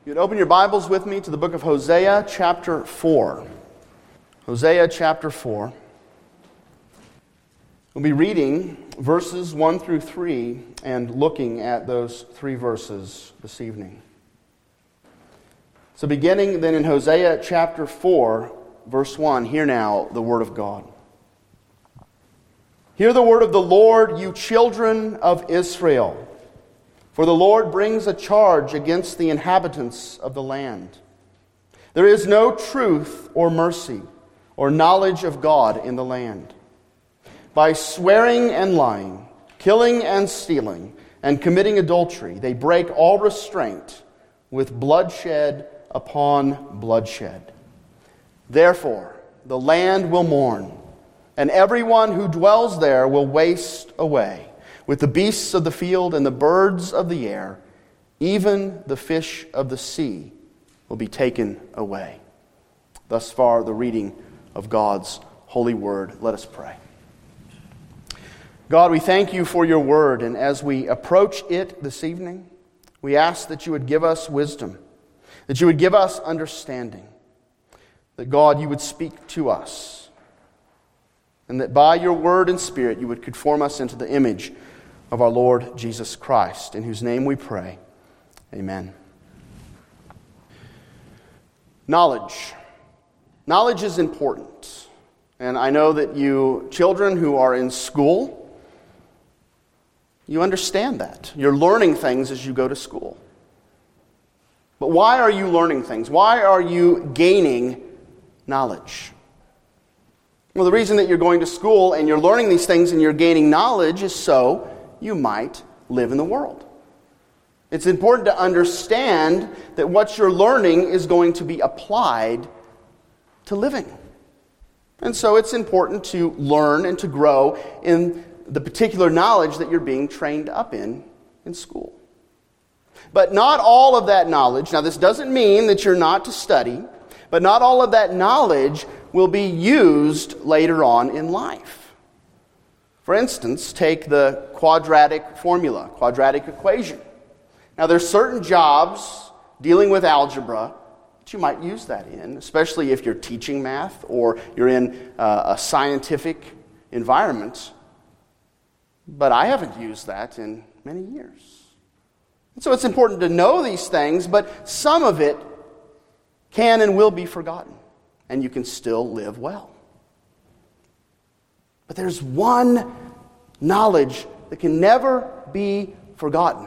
You'd open your Bibles with me to the book of Hosea, chapter 4. Hosea, chapter 4. We'll be reading verses 1 through 3 and looking at those 3 verses this evening. So beginning then in Hosea, chapter 4, verse 1, hear now the word of God. Hear the word of the Lord, you children of Israel. For the Lord brings a charge against the inhabitants of the land. There is no truth or mercy or knowledge of God in the land. By swearing and lying, killing and stealing, and committing adultery, they break all restraint with bloodshed upon bloodshed. Therefore, the land will mourn, and everyone who dwells there will waste away. With the beasts of the field and the birds of the air, even the fish of the sea will be taken away. Thus far, the reading of God's holy word. Let us pray. God, we thank you for your word, and as we approach it this evening, we ask that you would give us wisdom, that you would give us understanding, that God, you would speak to us, and that by your word and spirit you would conform us into the image of our Lord Jesus Christ, in whose name we pray. Amen. Knowledge. Knowledge is important. And I know that you children who are in school, you understand that. You're learning things as you go to school. But why are you learning things? Why are you gaining knowledge? Well, the reason that you're going to school and you're learning these things and you're gaining knowledge is so you might live in the world. It's important to understand that what you're learning is going to be applied to living. And so it's important to learn and to grow in the particular knowledge that you're being trained up in school. But not all of that knowledge, now this doesn't mean that you're not to study, but not all of that knowledge will be used later on in life. For instance, take the quadratic formula, quadratic equation. Now, there's certain jobs dealing with algebra that you might use that in, especially if you're teaching math or you're in a scientific environment. But I haven't used that in many years. And so it's important to know these things, but some of it can and will be forgotten, and you can still live well. But there's one knowledge that can never be forgotten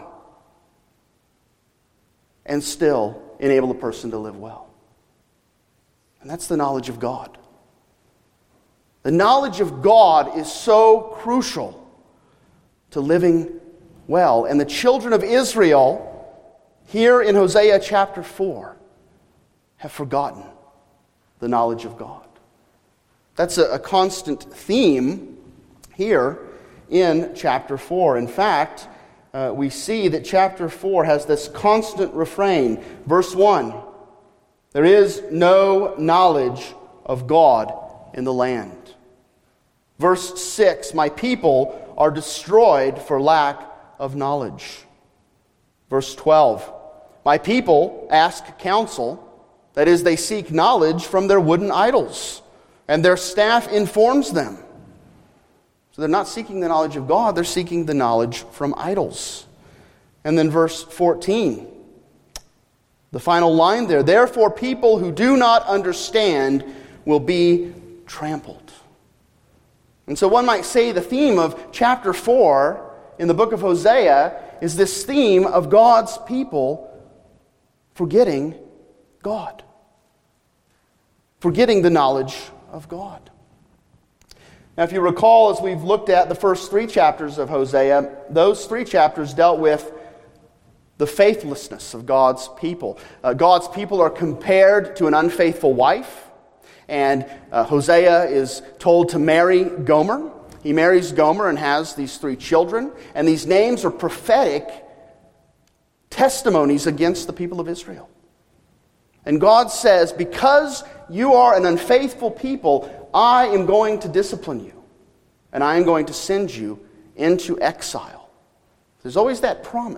and still enable a person to live well. And that's the knowledge of God. The knowledge of God is so crucial to living well. And the children of Israel, here in Hosea chapter 4, have forgotten the knowledge of God. That's a constant theme here in chapter 4. In fact, we see that chapter 4 has this constant refrain. Verse 1, there is no knowledge of God in the land. Verse 6, my people are destroyed for lack of knowledge. Verse 12, my people ask counsel, that is, they seek knowledge from their wooden idols. And their staff informs them. So they're not seeking the knowledge of God, they're seeking the knowledge from idols. And then verse 14, the final line there, therefore people who do not understand will be trampled. And so one might say the theme of chapter 4 in the book of Hosea is this theme of God's people forgetting God. Forgetting the knowledge of God. Now, if you recall, as we've looked at the first 3 chapters of Hosea, those 3 chapters dealt with the faithlessness of God's people. God's people are compared to an unfaithful wife, and Hosea is told to marry Gomer. He marries Gomer and has these 3 children, and these names are prophetic testimonies against the people of Israel. And God says, because you are an unfaithful people, I am going to discipline you, and I am going to send you into exile. There's always that promise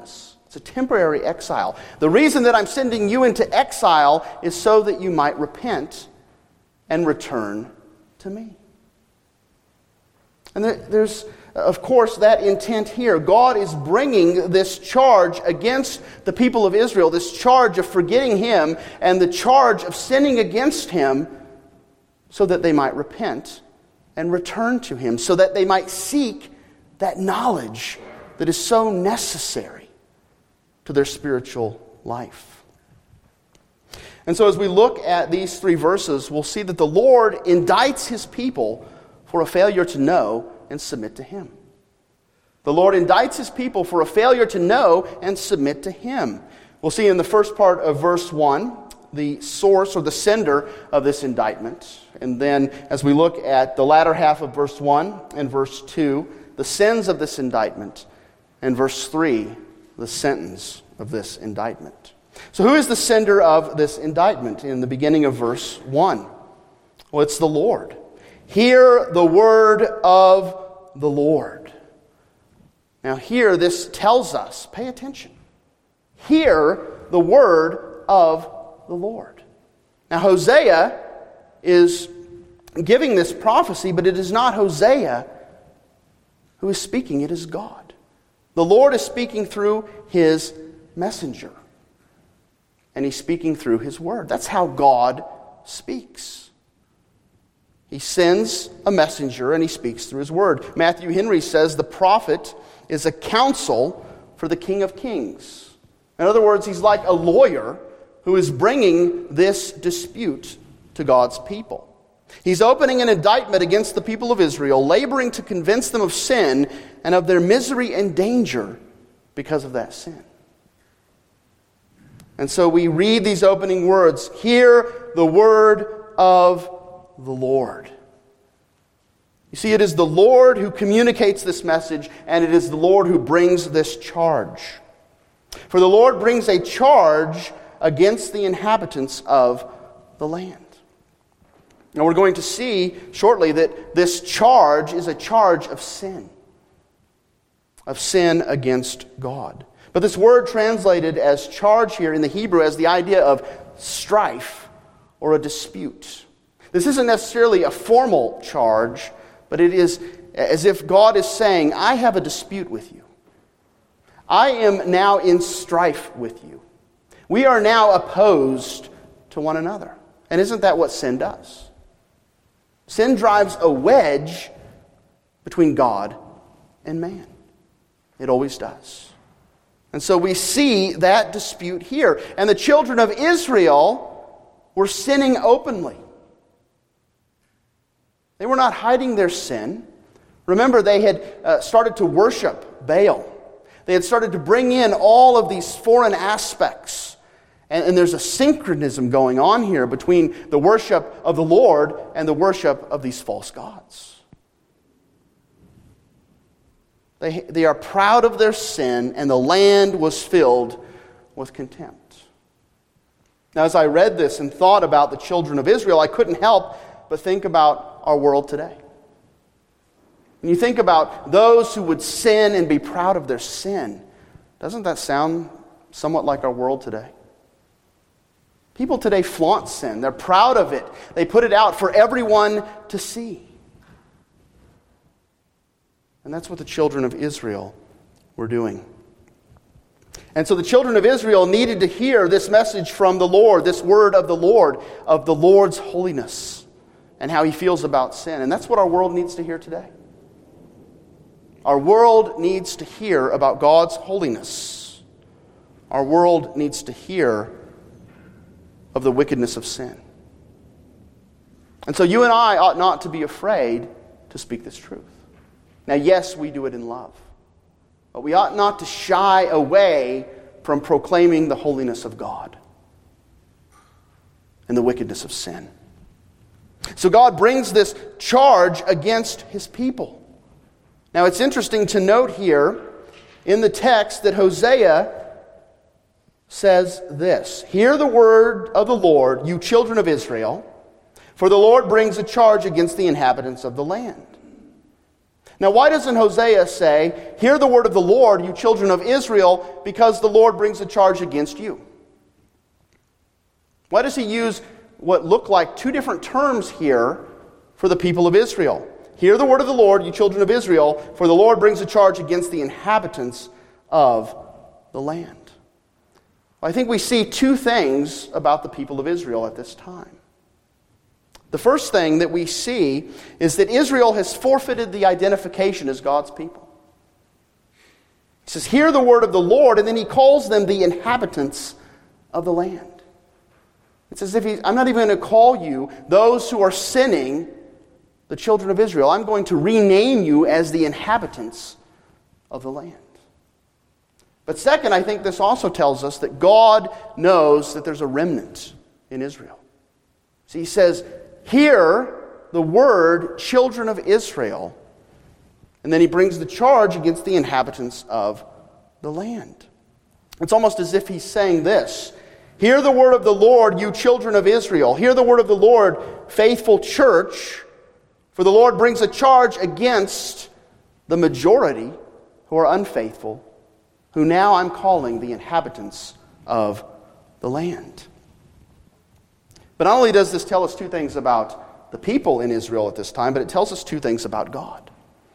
It's a temporary exile. The reason that I'm sending you into exile is so that you might repent and return to me. And there's, of course, that intent here. God is bringing this charge against the people of Israel, this charge of forgetting Him and the charge of sinning against Him, so that they might repent and return to Him, so that they might seek that knowledge that is so necessary to their spiritual life. And so as we look at these 3 verses, we'll see that the Lord indicts His people for a failure to know and submit to Him. The Lord indicts His people for a failure to know and submit to Him. We'll see in the first part of verse 1 the source or the sender of this indictment. And then as we look at the latter half of verse 1 and verse 2, the sins of this indictment, and verse 3, the sentence of this indictment. So who is the sender of this indictment in the beginning of verse 1? Well, it's the Lord. Hear the word of the Lord. Now here this tells us, pay attention, hear the word of the Lord. Now Hosea is giving this prophecy, but it is not Hosea who is speaking, it is God. The Lord is speaking through His messenger. And He's speaking through His word. That's how God speaks. He sends a messenger and He speaks through His word. Matthew Henry says the prophet is a counsel for the King of Kings. In other words, he's like a lawyer who is bringing this dispute to God's people. He's opening an indictment against the people of Israel, laboring to convince them of sin and of their misery and danger because of that sin. And so we read these opening words, hear the word of the Lord. You see, it is the Lord who communicates this message, and it is the Lord who brings this charge. For the Lord brings a charge against the inhabitants of the land. Now we're going to see shortly that this charge is a charge of sin against God. But this word translated as charge here in the Hebrew has the idea of strife or a dispute. This isn't necessarily a formal charge, but it is as if God is saying, I have a dispute with you. I am now in strife with you. We are now opposed to one another. And isn't that what sin does? Sin drives a wedge between God and man. It always does. And so we see that dispute here. And the children of Israel were sinning openly. They were not hiding their sin. Remember, they had started to worship Baal. They had started to bring in all of these foreign aspects. And there's a synchronism going on here between the worship of the Lord and the worship of these false gods. They are proud of their sin, and the land was filled with contempt. Now, as I read this and thought about the children of Israel, I couldn't help but think about our world today. When you think about those who would sin and be proud of their sin, doesn't that sound somewhat like our world today? People today flaunt sin. They're proud of it. They put it out for everyone to see. And that's what the children of Israel were doing. And so the children of Israel needed to hear this message from the Lord, this word of the Lord's holiness, and how He feels about sin. And that's what our world needs to hear today. Our world needs to hear about God's holiness. Our world needs to hear of the wickedness of sin. And so you and I ought not to be afraid to speak this truth. Now, yes, we do it in love. But we ought not to shy away from proclaiming the holiness of God and the wickedness of sin. So God brings this charge against His people. Now, it's interesting to note here in the text that Hosea says this, hear the word of the Lord, you children of Israel, for the Lord brings a charge against the inhabitants of the land. Now, why doesn't Hosea say, "Hear the word of the Lord, you children of Israel, because the Lord brings a charge against you"? Why does he use what look like two different terms here for the people of Israel? Hear the word of the Lord, you children of Israel, for the Lord brings a charge against the inhabitants of the land. Well, I think we see two things about the people of Israel at this time. The first thing that we see is that Israel has forfeited the identification as God's people. He says, "Hear the word of the Lord," and then he calls them the inhabitants of the land. It's as if I'm not even going to call you those who are sinning the children of Israel. I'm going to rename you as the inhabitants of the land. But second, I think this also tells us that God knows that there's a remnant in Israel. So he says, "Hear the word, children of Israel." And then he brings the charge against the inhabitants of the land. It's almost as if he's saying this: "Hear the word of the Lord, you children of Israel. Hear the word of the Lord, faithful church. For the Lord brings a charge against the majority who are unfaithful, who now I'm calling the inhabitants of the land." But not only does this tell us two things about the people in Israel at this time, but it tells us two things about God.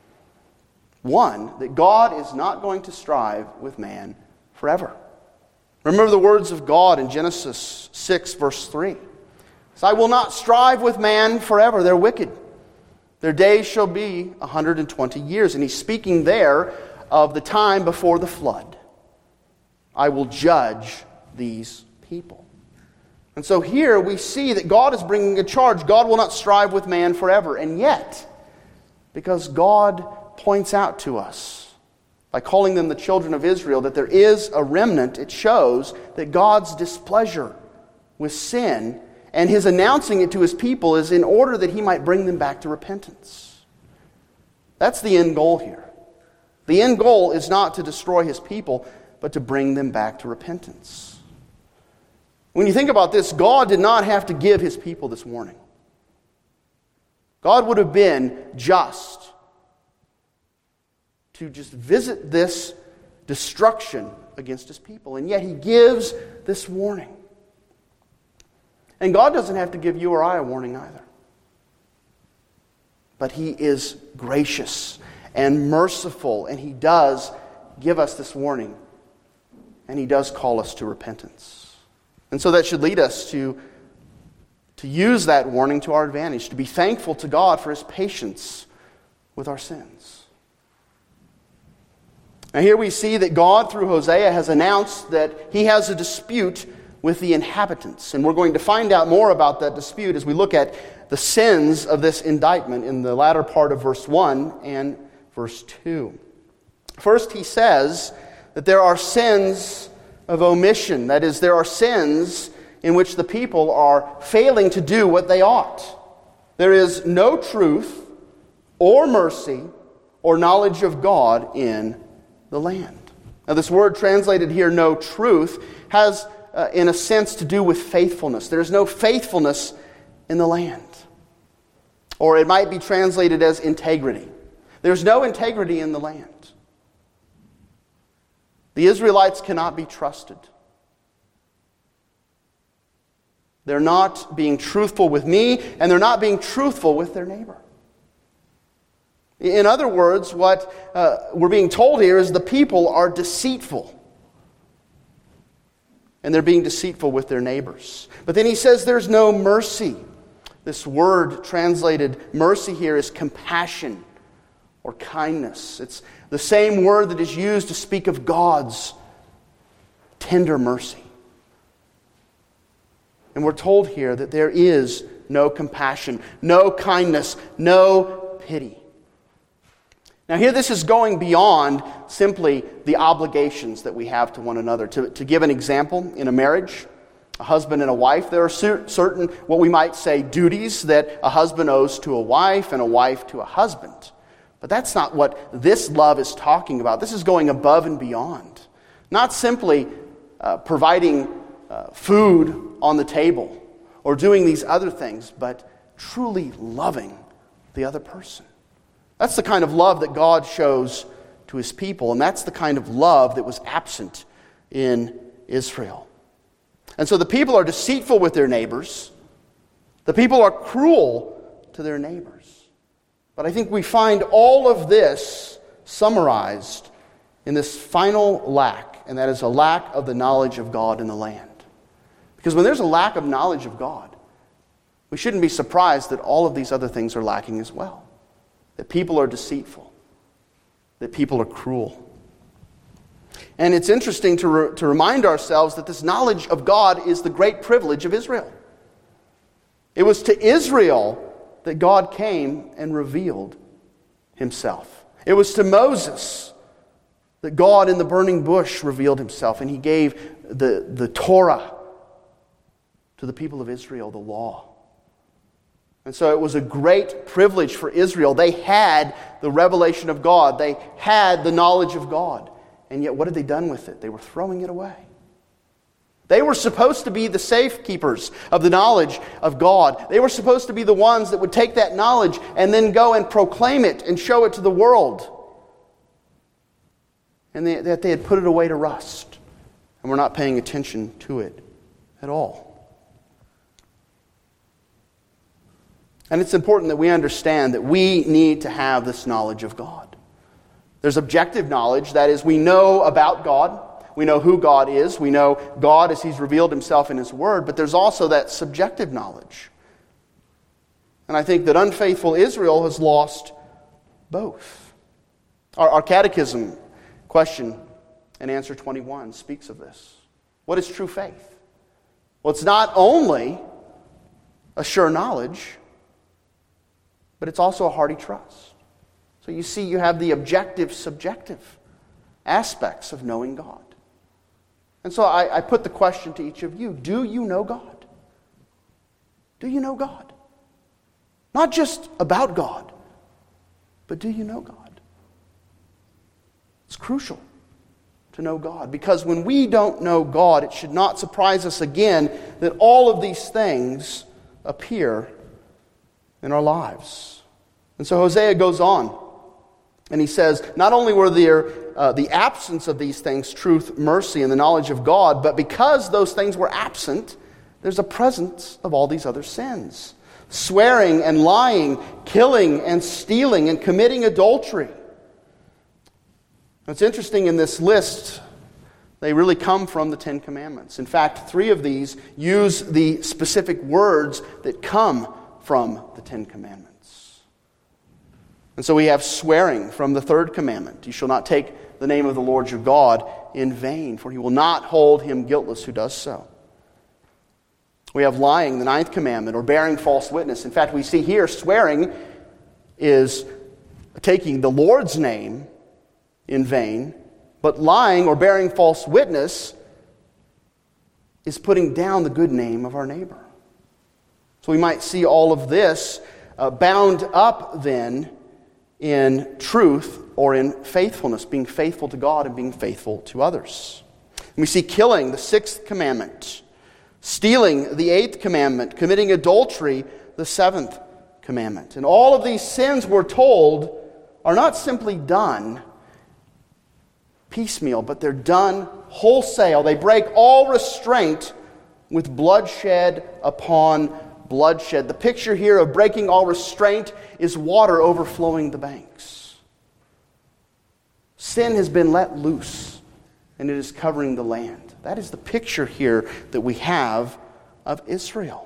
One, that God is not going to strive with man forever. Remember the words of God in Genesis 6, verse 3. So, "I will not strive with man forever. They're wicked. Their days shall be 120 years. And he's speaking there of the time before the flood. "I will judge these people." And so here we see that God is bringing a charge. God will not strive with man forever. And yet, because God points out to us, by calling them the children of Israel, that there is a remnant, it shows that God's displeasure with sin and his announcing it to his people is in order that he might bring them back to repentance. That's the end goal here. The end goal is not to destroy his people, but to bring them back to repentance. When you think about this, God did not have to give his people this warning. God would have been just to just visit this destruction against his people. And yet he gives this warning. And God doesn't have to give you or I a warning either. But he is gracious and merciful, and he does give us this warning. And he does call us to repentance. And so that should lead us to use that warning to our advantage, to be thankful to God for his patience with our sins. Now here we see that God, through Hosea, has announced that he has a dispute with the inhabitants. And we're going to find out more about that dispute as we look at the sins of this indictment in the latter part of verse 1 and verse 2. First, he says that there are sins of omission. That is, there are sins in which the people are failing to do what they ought. There is no truth or mercy or knowledge of God in the land. Now, this word translated here, no truth, has in a sense to do with faithfulness. There's no faithfulness in the land. Or it might be translated as integrity. There's no integrity in the land. The Israelites cannot be trusted. They're not being truthful with me, and they're not being truthful with their neighbor. In other words, what we're being told here is the people are deceitful. And they're being deceitful with their neighbors. But then he says there's no mercy. This word translated mercy here is compassion or kindness. It's the same word that is used to speak of God's tender mercy. And we're told here that there is no compassion, no kindness, no pity. Now here this is going beyond simply the obligations that we have to one another. To give an example, in a marriage, a husband and a wife, there are certain, what we might say, duties that a husband owes to a wife and a wife to a husband. But that's not what this love is talking about. This is going above and beyond. Not simply providing food on the table or doing these other things, but truly loving the other person. That's the kind of love that God shows to his people, and that's the kind of love that was absent in Israel. And so the people are deceitful with their neighbors. The people are cruel to their neighbors. But I think we find all of this summarized in this final lack, and that is a lack of the knowledge of God in the land. Because when there's a lack of knowledge of God, we shouldn't be surprised that all of these other things are lacking as well. That people are deceitful. That people are cruel. And it's interesting to remind ourselves that this knowledge of God is the great privilege of Israel. It was to Israel that God came and revealed himself. It was to Moses that God in the burning bush revealed himself, and he gave the Torah to the people of Israel, the law. And so it was a great privilege for Israel. They had the revelation of God. They had the knowledge of God. And yet what had they done with it? They were throwing it away. They were supposed to be the safekeepers of the knowledge of God. They were supposed to be the ones that would take that knowledge and then go and proclaim it and show it to the world. And that they had put it away to rust and were not paying attention to it at all. And it's important that we understand that we need to have this knowledge of God. There's objective knowledge, that is, we know about God. We know who God is. We know God as he's revealed himself in his word. But there's also that subjective knowledge. And I think that unfaithful Israel has lost both. Our catechism, question and answer 21, speaks of this. What is true faith? Well, it's not only a sure knowledge, but it's also a hearty trust. So you see, you have the objective, subjective aspects of knowing God. And so I put the question to each of you, do you know God? Do you know God? Not just about God, but do you know God? It's crucial to know God, because when we don't know God, it should not surprise us again that all of these things appear in our lives. And so Hosea goes on, and he says, not only were there the absence of these things, truth, mercy, and the knowledge of God, but because those things were absent, there's a presence of all these other sins. Swearing and lying, killing and stealing, and committing adultery. It's interesting, in this list, they really come from the Ten Commandments. In fact, 3 of these use the specific words that come from the Ten Commandments. And so we have swearing from the 3rd commandment. You shall not take the name of the Lord your God in vain, for he will not hold him guiltless who does so. We have lying, the 9th commandment, or bearing false witness. In fact, we see here swearing is taking the Lord's name in vain, but lying or bearing false witness is putting down the good name of our neighbor. So we might see all of this bound up then in truth or in faithfulness, being faithful to God and being faithful to others. And we see killing, the 6th commandment, stealing, the 8th commandment, committing adultery, the 7th commandment. And all of these sins, we're told, are not simply done piecemeal, but they're done wholesale. They break all restraint with bloodshed upon bloodshed. The picture here of breaking all restraint is water overflowing the banks. Sin has been let loose, and it is covering the land. That is the picture here that we have of Israel.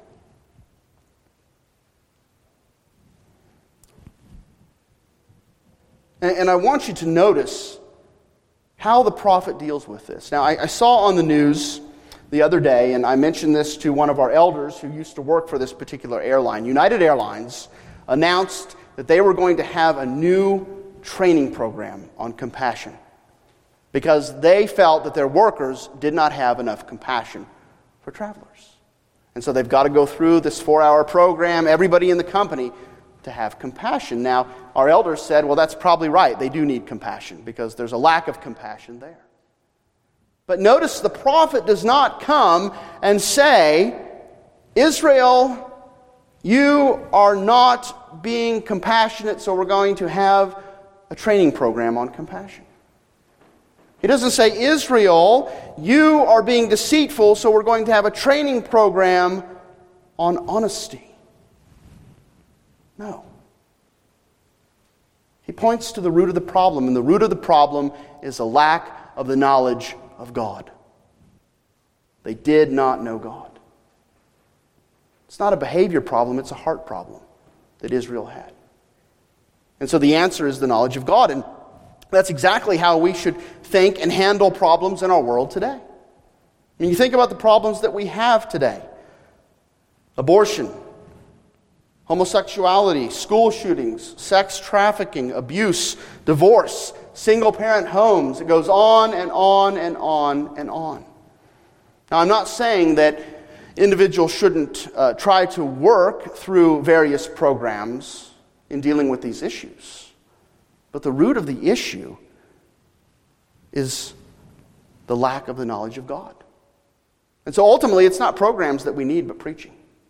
And I want you to notice how the prophet deals with this. Now, I saw on the news the other day, and I mentioned this to one of our elders who used to work for this particular airline. United Airlines announced that they were going to have a new training program on compassion because they felt that their workers did not have enough compassion for travelers. And so they've got to go through this 4-hour program, everybody in the company, to have compassion. Now, our elders said, well, that's probably right. They do need compassion because there's a lack of compassion there. But notice the prophet does not come and say, Israel, you are not being compassionate, so we're going to have a training program on compassion. He doesn't say, Israel, you are being deceitful, so we're going to have a training program on honesty. No. He points to the root of the problem, and the root of the problem is a lack of the knowledge of God. They did not know God. It's not a behavior problem, it's a heart problem that Israel had. And so the answer is the knowledge of God, and that's exactly how we should think and handle problems in our world today. When you think about the problems that we have today: abortion, homosexuality, school shootings, sex trafficking, abuse, divorce, single-parent homes. It goes on and on and on and on. Now, I'm not saying that individuals shouldn't try to work through various programs in dealing with these issues. But the root of the issue is the lack of the knowledge of God. And so ultimately, it's not programs that we need, but preaching.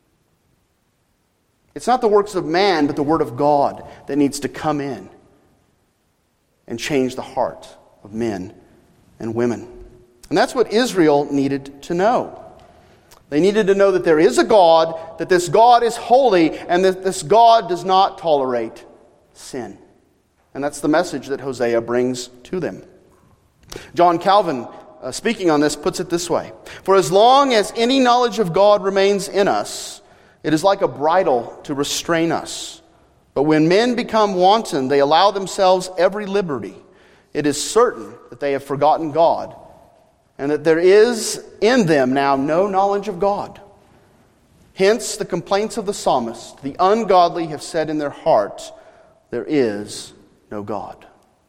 It's not the works of man, but the Word of God that needs to come in and change the heart of men and women. And that's what Israel needed to know. They needed to know that there is a God, that this God is holy, and that this God does not tolerate sin. And that's the message that Hosea brings to them. John Calvin, speaking on this, puts it this way: "For as long as any knowledge of God remains in us, it is like a bridle to restrain us. But when men become wanton, they allow themselves every liberty. It is certain that they have forgotten God, and that there is in them now no knowledge of God. Hence the complaints of the psalmist, the ungodly have said in their heart, there is no God."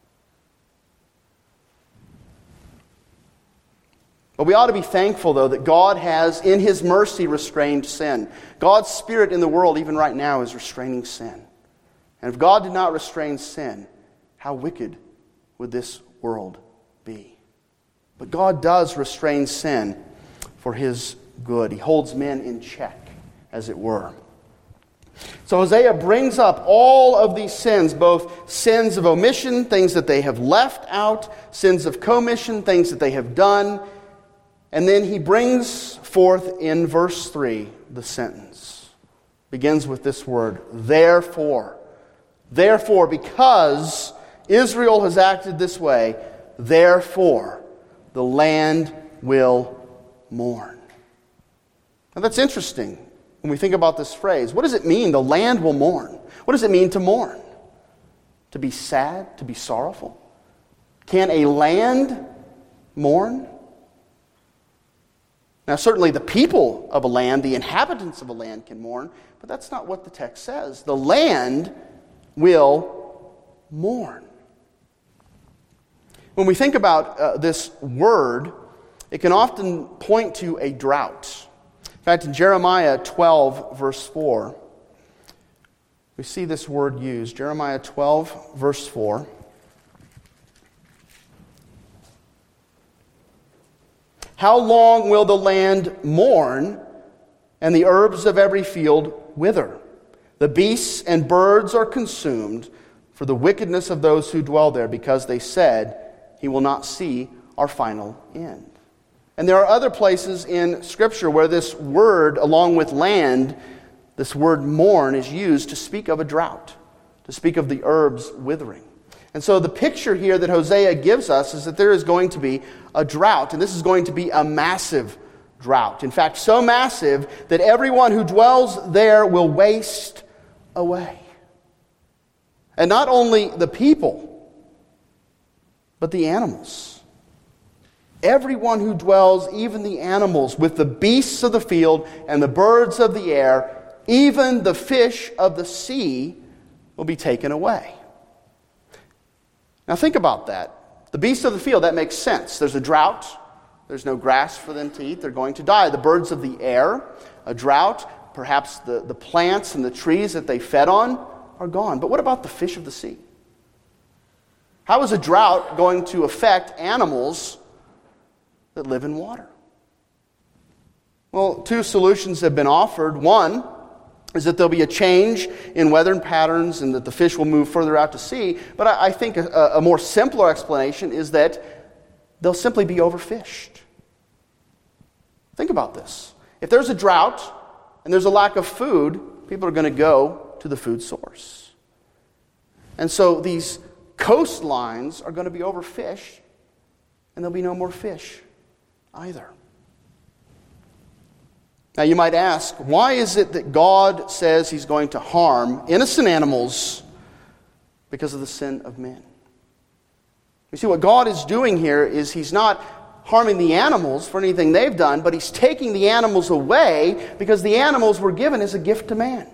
But we ought to be thankful, though, that God has, in His mercy, restrained sin. God's Spirit in the world, even right now, is restraining sin. And if God did not restrain sin, how wicked would this world be? But God does restrain sin for His good. He holds men in check, as it were. So Hosea brings up all of these sins, both sins of omission, things that they have left out, sins of commission, things that they have done. And then he brings forth in verse 3 the sentence. Begins with this word, therefore. Therefore, because Israel has acted this way, therefore the land will mourn. Now that's interesting when we think about this phrase. What does it mean, the land will mourn? What does it mean to mourn? To be sad, to be sorrowful? Can a land mourn? Now, certainly the people of a land, the inhabitants of a land can mourn, but that's not what the text says. The land will mourn. When we think about this word, it can often point to a drought. In fact, in Jeremiah 12, verse 4, we see this word used. Jeremiah 12, verse 4. How long will the land mourn, and the herbs of every field wither? The beasts and birds are consumed for the wickedness of those who dwell there, because they said, he will not see our final end. And there are other places in Scripture where this word, along with land, this word mourn, is used to speak of a drought, to speak of the herbs withering. And so the picture here that Hosea gives us is that there is going to be a drought, and this is going to be a massive drought. In fact, so massive that everyone who dwells there will waste away. And not only the people, but the animals. Everyone who dwells, even the animals, with the beasts of the field and the birds of the air, even the fish of the sea will be taken away. Now think about that. The beasts of the field, that makes sense. There's a drought. There's no grass for them to eat. They're going to die. The birds of the air, a drought. Perhaps the plants and the trees that they fed on are gone. But what about the fish of the sea? How is a drought going to affect animals that live in water? Well, two solutions have been offered. One is that there'll be a change in weather patterns and that the fish will move further out to sea. But I think a more simpler explanation is that they'll simply be overfished. Think about this. If there's a drought and there's a lack of food, people are going to go to the food source. And so these coastlines are going to be overfished, and there'll be no more fish either. Now you might ask, why is it that God says He's going to harm innocent animals because of the sin of men? You see, what God is doing here is He's not harming the animals for anything they've done, but He's taking the animals away because the animals were given as a gift to man.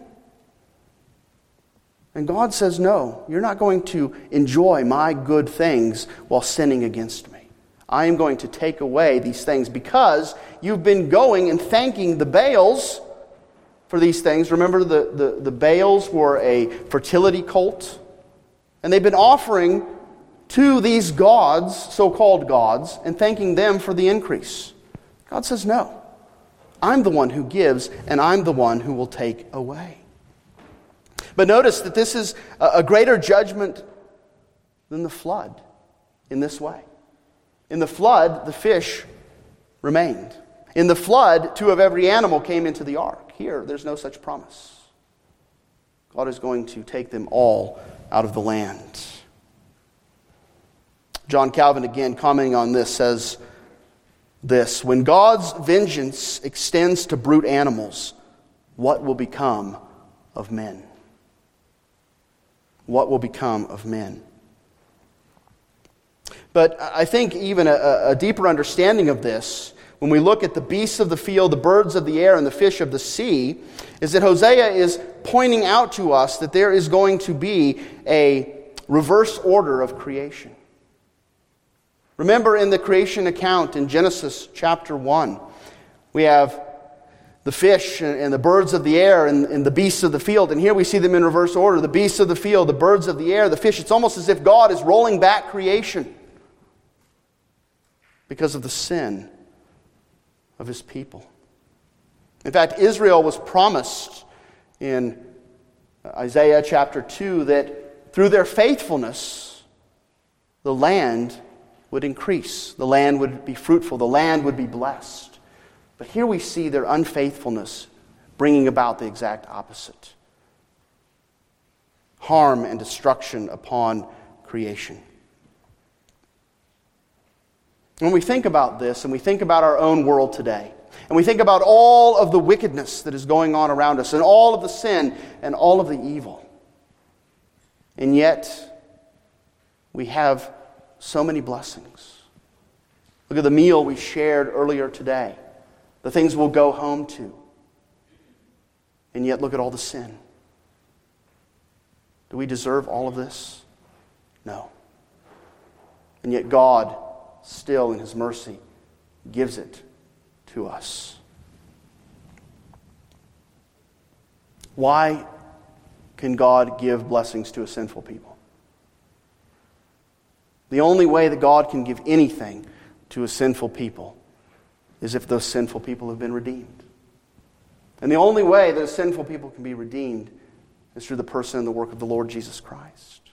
And God says, no, you're not going to enjoy my good things while sinning against me. I am going to take away these things because you've been going and thanking the Baals for these things. Remember, the Baals were a fertility cult, and they've been offering to these gods, so-called gods, and thanking them for the increase. God says, no, I'm the one who gives, and I'm the one who will take away. But notice that this is a greater judgment than the flood in this way. In the flood, the fish remained. In the flood, 2 of every animal came into the ark. Here, there's no such promise. God is going to take them all out of the land. John Calvin, again, commenting on this, says this: when God's vengeance extends to brute animals, what will become of men? What will become of men? But I think even a deeper understanding of this, when we look at the beasts of the field, the birds of the air, and the fish of the sea, is that Hosea is pointing out to us that there is going to be a reverse order of creation. Remember, in the creation account in Genesis chapter 1, we have the fish and the birds of the air and the beasts of the field. And here we see them in reverse order. The beasts of the field, the birds of the air, the fish. It's almost as if God is rolling back creation because of the sin of His people. In fact, Israel was promised in Isaiah chapter 2 that through their faithfulness, the land would increase. The land would be fruitful. The land would be blessed. But here we see their unfaithfulness bringing about the exact opposite. Harm and destruction upon creation. When we think about this, and we think about our own world today, and we think about all of the wickedness that is going on around us, and all of the sin, and all of the evil, and yet we have so many blessings. Look at the meal we shared earlier today. The things we'll go home to. And yet look at all the sin. Do we deserve all of this? No. And yet God, still in His mercy, gives it to us. Why can God give blessings to a sinful people? The only way that God can give anything to a sinful people is if those sinful people have been redeemed. And the only way that a sinful people can be redeemed is through the person and the work of the Lord Jesus Christ.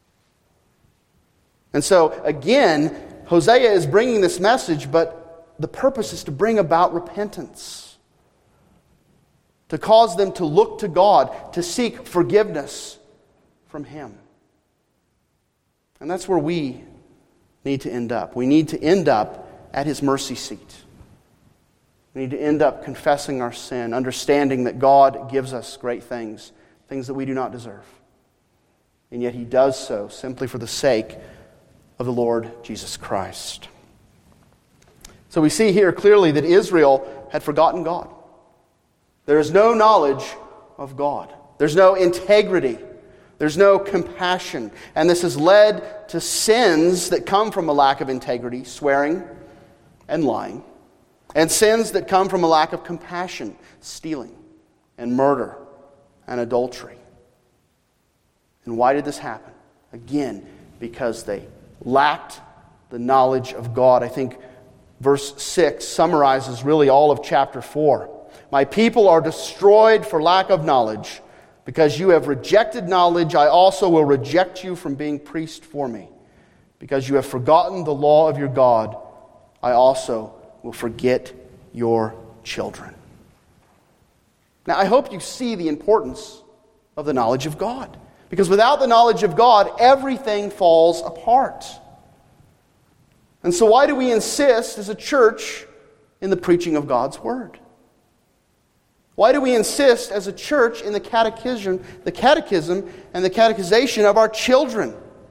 And so, again, Hosea is bringing this message, but the purpose is to bring about repentance. To cause them to look to God, to seek forgiveness from Him. And that's where we need to end up. We need to end up at His mercy seat. We need to end up confessing our sin, understanding that God gives us great things, things that we do not deserve. And yet He does so simply for the sake of the Lord Jesus Christ. So we see here clearly that Israel had forgotten God. There is no knowledge of God. There's no integrity. There's no compassion. And this has led to sins that come from a lack of integrity, swearing and lying. And sins that come from a lack of compassion, stealing and murder and adultery. And why did this happen? Again, because they lacked the knowledge of God. I think verse 6 summarizes really all of chapter 4. My people are destroyed for lack of knowledge. Because you have rejected knowledge, I also will reject you from being priest for me. Because you have forgotten the law of your God, I also will forget your children. Now, I hope you see the importance of the knowledge of God. Because without the knowledge of God, everything falls apart. And so why do we insist as a church in the preaching of God's Word? Why do we insist as a church in the catechism and the catechization of our children?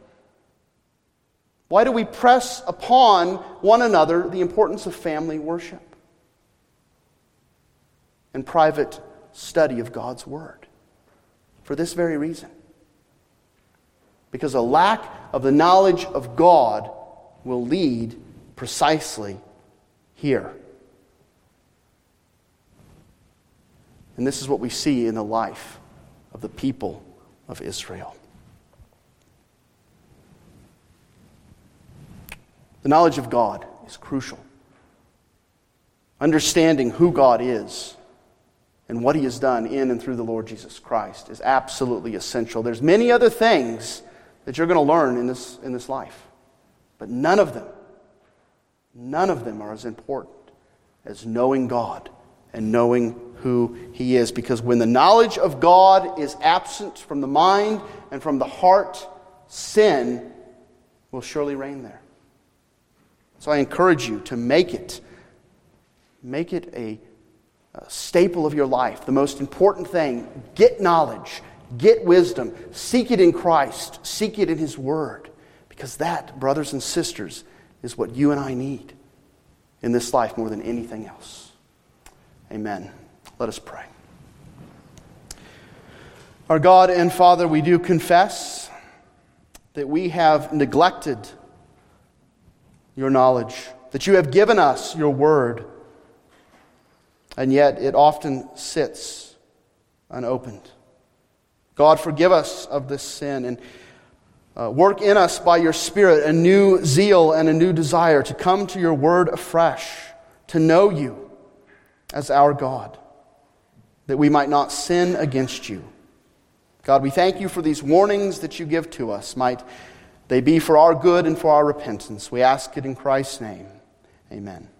Why do we press upon one another the importance of family worship and private study of God's Word? For this very reason. Because a lack of the knowledge of God will lead precisely here. And this is what we see in the life of the people of Israel. The knowledge of God is crucial. Understanding who God is and what He has done in and through the Lord Jesus Christ is absolutely essential. There's many other things that you're going to learn in this life. But none of them are as important as knowing God and knowing who He is. Because when the knowledge of God is absent from the mind and from the heart, sin will surely reign there. So I encourage you to make it a staple of your life. The most important thing, get knowledge, get wisdom, seek it in Christ, seek it in His Word. Because that, brothers and sisters, is what you and I need in this life more than anything else. Amen. Let us pray. Our God and Father, we do confess that we have neglected your knowledge, that you have given us your word, and yet it often sits unopened. God, forgive us of this sin and work in us by your Spirit a new zeal and a new desire to come to your word afresh, to know you as our God, that we might not sin against you. God, we thank you for these warnings that you give to us. Might they be for our good and for our repentance. We ask it in Christ's name. Amen.